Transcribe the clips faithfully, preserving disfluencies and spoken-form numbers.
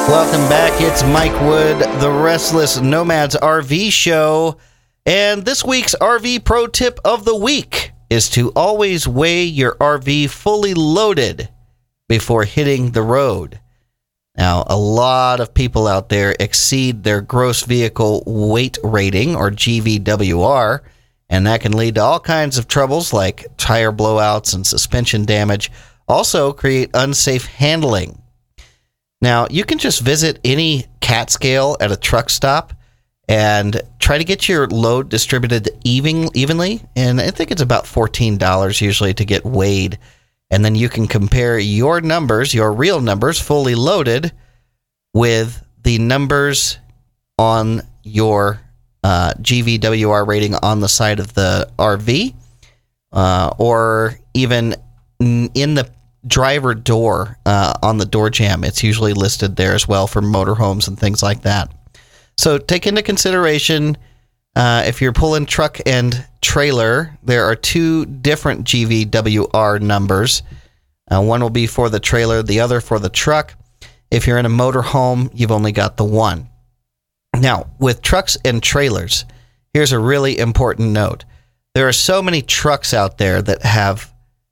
Welcome back. It's Mike Wood, the Restless Nomads R V Show. And this week's R V Pro Tip of the Week is to always weigh your R V fully loaded before hitting the road. Now, a lot of people out there exceed their gross vehicle weight rating, or G V W R, and that can lead to all kinds of troubles like tire blowouts and suspension damage. Also create unsafe handling. Now, you can just visit any cat scale at a truck stop and try to get your load distributed even, evenly. And I think it's about fourteen dollars usually to get weighed. And then you can compare your numbers, your real numbers, fully loaded, with the numbers on your uh, G V W R rating on the side of the R V, uh, or even in the driver door uh, on the door jamb. It's usually listed there as well for motorhomes and things like that. So take into consideration, uh, if you're pulling truck and trailer, there are two different G V W R numbers. Uh, one will be for the trailer, the other for the truck. If you're in a motorhome, you've only got the one. Now, with trucks and trailers, here's a really important note. There are so many trucks out there that have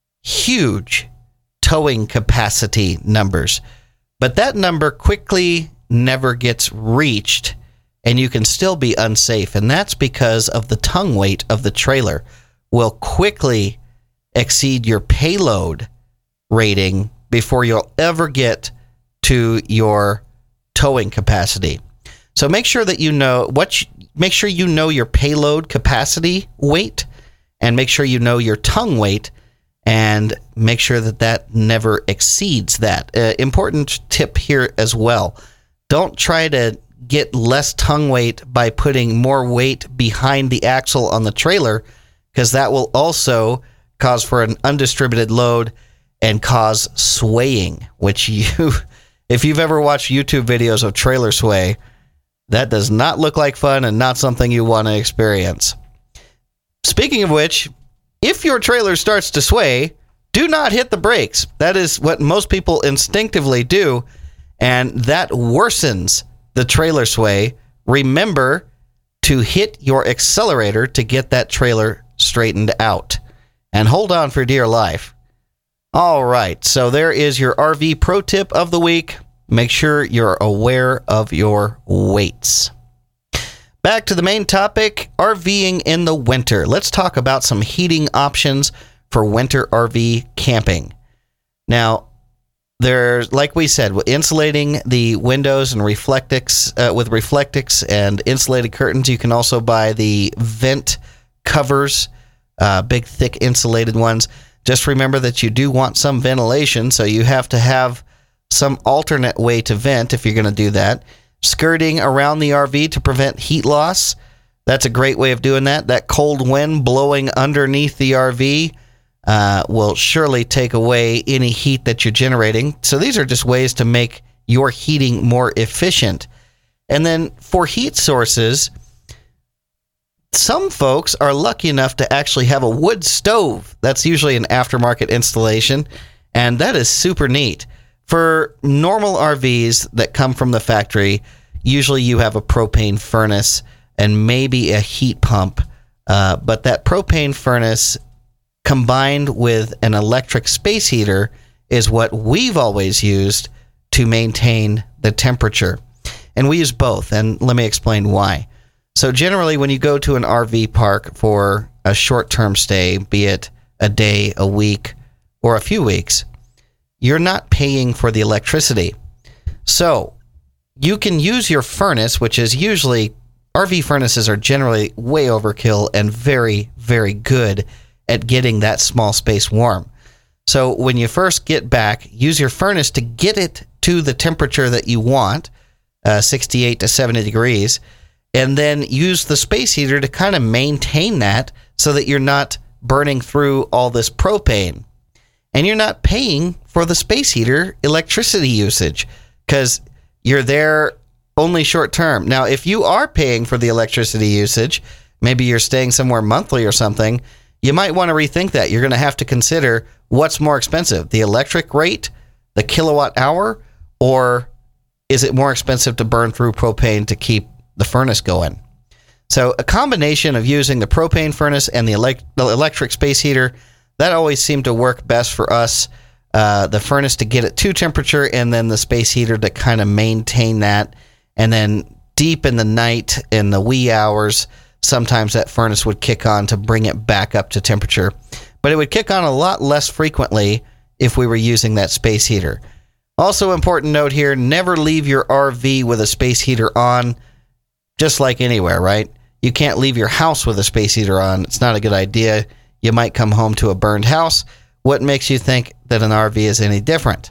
huge towing capacity numbers, but that number quickly never gets reached, and you can still be unsafe. And that's because of the tongue weight of the trailer will quickly exceed your payload rating before you'll ever get to your towing capacity. So make sure that you know what you, make sure you know your payload capacity weight, and make sure you know your tongue weight, and make sure that that never exceeds that. Uh, important tip here as well. Don't try to get less tongue weight by putting more weight behind the axle on the trailer, because that will also cause for an undistributed load and cause swaying, which you, if you've ever watched YouTube videos of trailer sway, that does not look like fun and not something you want to experience. Speaking of which, if your trailer starts to sway, do not hit the brakes. That is what most people instinctively do, and that worsens the trailer sway. Remember to hit your accelerator to get that trailer straightened out, and hold on for dear life. All right, so there is your R V pro tip of the week. Make sure you're aware of your weights. Back to the main topic, RVing in the winter. Let's talk about some heating options for winter R V camping. Now, there's, like we said, insulating the windows and Reflectix uh, with Reflectix and insulated curtains. You can also buy the vent covers, uh, big, thick, insulated ones. Just remember that you do want some ventilation, so you have to have some alternate way to vent if you're going to do that. Skirting around the R V to prevent heat loss. That's a great way of doing that. That cold wind blowing underneath the R V uh, will surely take away any heat that you're generating. So these are just ways to make your heating more efficient. And then for heat sources, some folks are lucky enough to actually have a wood stove. That's usually an aftermarket installation, and that is super neat. For normal R Vs that come from the factory, usually you have a propane furnace and maybe a heat pump, uh, but that propane furnace combined with an electric space heater is what we've always used to maintain the temperature. And we use both, and let me explain why. So generally, when you go to an R V park for a short-term stay, be it a day, a week, or a few weeks, you're not paying for the electricity. So you can use your furnace, which is usually, R V furnaces are generally way overkill and very, very good at getting that small space warm. So when you first get back, use your furnace to get it to the temperature that you want, uh, sixty-eight to seventy degrees, and then use the space heater to kind of maintain that so that you're not burning through all this propane. And you're not paying for the space heater electricity usage because you're there only short term. Now, if you are paying for the electricity usage, maybe you're staying somewhere monthly or something, you might want to rethink that. You're going to have to consider what's more expensive, the electric rate, the kilowatt hour, or is it more expensive to burn through propane to keep the furnace going? So a combination of using the propane furnace and the, elect- the electric space heater, that always seemed to work best for us. Uh, the furnace to get it to temperature, and then the space heater to kind of maintain that. And then deep in the night, in the wee hours, sometimes that furnace would kick on to bring it back up to temperature. But it would kick on a lot less frequently if we were using that space heater. Also, important note here, never leave your R V with a space heater on, just like anywhere, right? You can't leave your house with a space heater on. It's not a good idea. You might come home to a burned house. What makes you think that an R V is any different?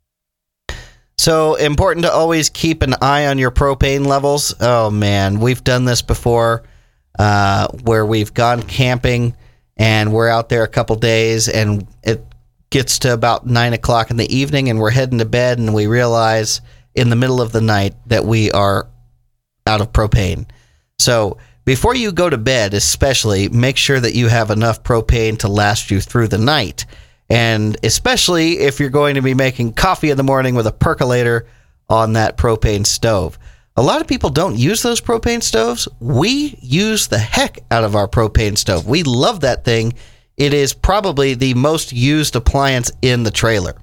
So, important to always keep an eye on your propane levels. Oh, man, we've done this before uh, where we've gone camping and we're out there a couple days and it gets to about nine o'clock in the evening and we're heading to bed and we realize in the middle of the night that we are out of propane. So, before you go to bed, especially, make sure that you have enough propane to last you through the night. And especially if you're going to be making coffee in the morning with a percolator on that propane stove. A lot of people don't use those propane stoves. We use the heck out of our propane stove. We love that thing. It is probably the most used appliance in the trailer.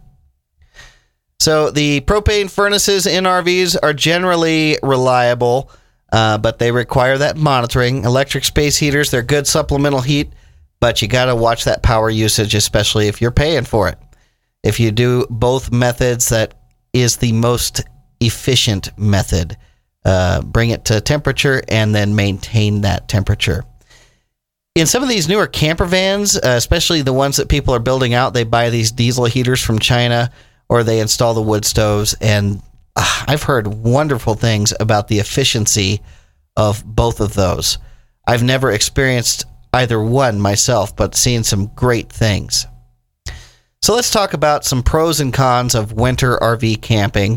So the propane furnaces in R Vs are generally reliable, uh, but they require that monitoring. Electric space heaters, they're good supplemental heat, but you got to watch that power usage, especially if you're paying for it. If you do both methods, that is the most efficient method. Uh, bring it to temperature and then maintain that temperature. In some of these newer camper vans, uh, especially the ones that people are building out, they buy these diesel heaters from China or they install the wood stoves. And uh, I've heard wonderful things about the efficiency of both of those. I've never experienced either one myself, but seen some great things. So let's talk about some pros and cons of winter R V camping.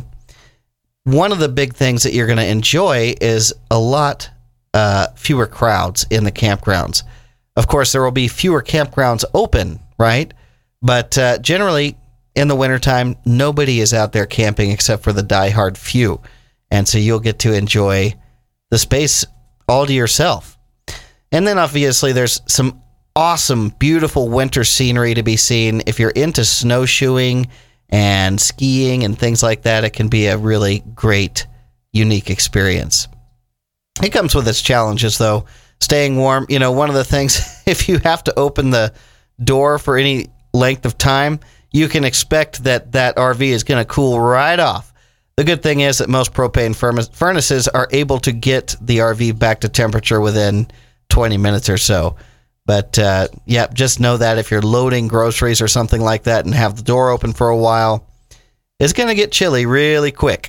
One of the big things that you're going to enjoy is a lot uh, fewer crowds in the campgrounds. Of course, there will be fewer campgrounds open, right? But uh, generally, in the wintertime, nobody is out there camping except for the diehard few. And so you'll get to enjoy the space all to yourself. And then obviously there's some awesome, beautiful winter scenery to be seen. If you're into snowshoeing and skiing and things like that, it can be a really great, unique experience. It comes with its challenges, though. Staying warm, you know, one of the things, if you have to open the door for any length of time, you can expect that that R V is going to cool right off. The good thing is that most propane furnaces are able to get the R V back to temperature within twenty minutes or so. But uh, yeah, just know that if you're loading groceries or something like that and have the door open for a while, it's going to get chilly really quick.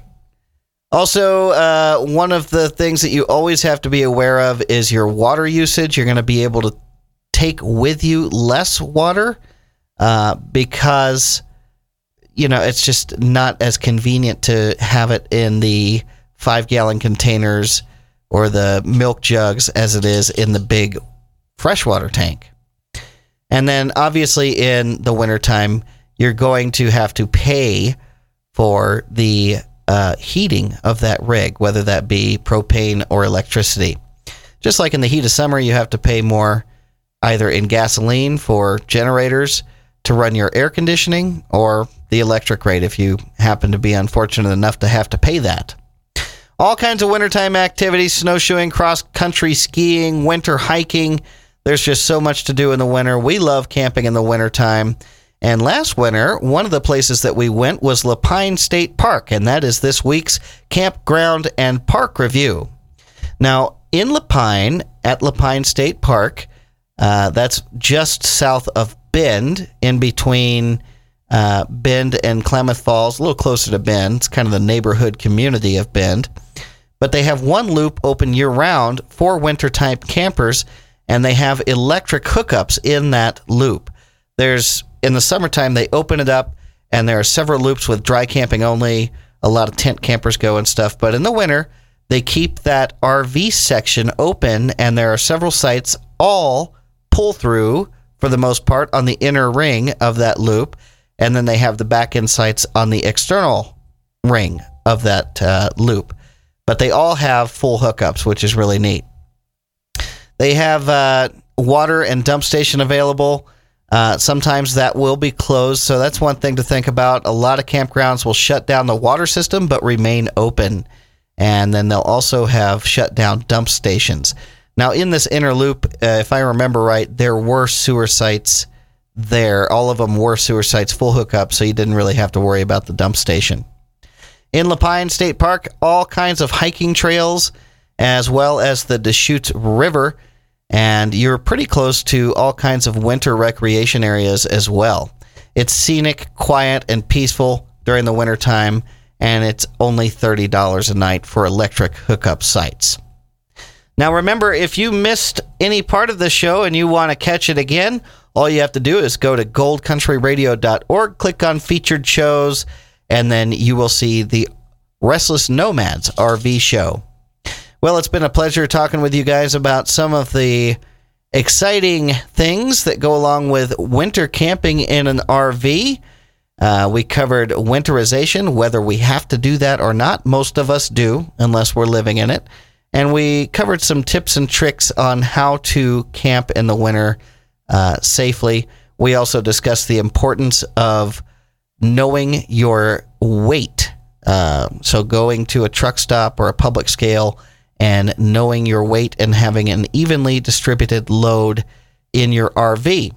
Also, uh, one of the things that you always have to be aware of is your water usage. You're going to be able to take with you less water uh, because, you know, it's just not as convenient to have it in the five-gallon containers or the milk jugs as it is in the big freshwater tank. And then obviously in the wintertime, you're going to have to pay for the uh, heating of that rig, whether that be propane or electricity. Just like in the heat of summer, you have to pay more either in gasoline for generators to run your air conditioning or the electric rate if you happen to be unfortunate enough to have to pay that. All kinds of wintertime activities, snowshoeing, cross-country skiing, winter hiking. There's just so much to do in the winter. We love camping in the wintertime. And last winter, one of the places that we went was Lapine State Park, and that is this week's Campground and Park Review. Now, in Lapine, at Lapine State Park, uh, that's just south of Bend, in between uh, Bend and Klamath Falls, a little closer to Bend. It's kind of the neighborhood community of Bend. But they have one loop open year-round for winter-type campers, and they have electric hookups in that loop. There's, in the summertime, they open it up, and there are several loops with dry camping only. A lot of tent campers go and stuff. But in the winter, they keep that R V section open, and there are several sites, all pull-through, for the most part, on the inner ring of that loop. And then they have the back-end sites on the external ring of that uh, loop. But they all have full hookups, which is really neat. They have uh, water and dump station available. Uh, sometimes that will be closed, so that's one thing to think about. A lot of campgrounds will shut down the water system but remain open. And then they'll also have shut down dump stations. Now, in this inner loop, uh, if I remember right, there were sewer sites there. All of them were sewer sites, full hookup, so you didn't really have to worry about the dump station. In Lapine State Park, all kinds of hiking trails, as well as the Deschutes River, and you're pretty close to all kinds of winter recreation areas as well. It's scenic, quiet, and peaceful during the wintertime, and it's only thirty dollars a night for electric hookup sites. Now remember, if you missed any part of the show and you want to catch it again, all you have to do is go to gold country radio dot org, click on featured shows, and then you will see the Restless Nomads R V show. Well, it's been a pleasure talking with you guys about some of the exciting things that go along with winter camping in an R V. Uh, we covered winterization, whether we have to do that or not. Most of us do, unless we're living in it. And we covered some tips and tricks on how to camp in the winter uh, safely. We also discussed the importance of knowing your weight. Uh, so going to a truck stop or a public scale and knowing your weight and having an evenly distributed load in your R V.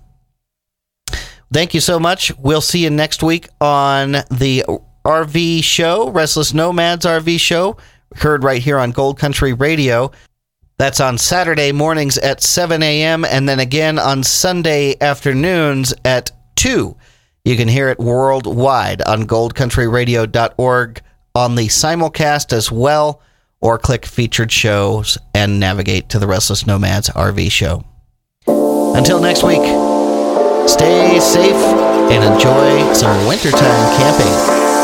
Thank you so much. We'll see you next week on the R V show, Restless Nomads R V show, heard right here on Gold Country Radio. That's on Saturday mornings at seven a.m. and then again on Sunday afternoons at two. You can hear it worldwide on gold country radio dot org on the simulcast as well, or click featured shows and navigate to the Restless Nomads R V show. Until next week, stay safe and enjoy some wintertime camping.